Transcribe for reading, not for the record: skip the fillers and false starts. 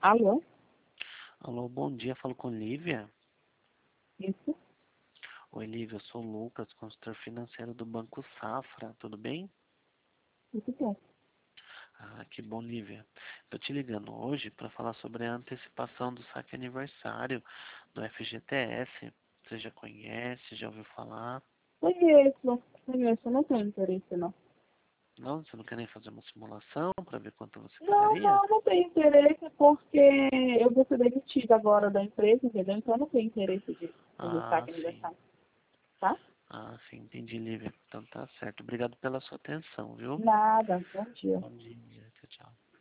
Alô? Alô, bom dia, falo com Lívia. Isso? Oi, Lívia, eu sou o Lucas, consultor financeiro do Banco Safra, tudo bem? Isso que é. Ah, que bom, Lívia. Estou te ligando hoje para falar sobre a antecipação do saque aniversário do FGTS. Você já conhece, já ouviu falar? Conheço, não tenho interesse, não. Não, você não quer nem fazer uma simulação para ver quanto você Não, pagaria? não tenho interesse porque eu vou ser demitida agora da empresa, entendeu? Então eu não tenho interesse de fazer Ah, saque sim. aniversário, tá? Ah, sim, entendi, Lívia. Então tá certo. Obrigado pela sua atenção, viu? Nada, bom dia. Bom dia, tchau, tchau.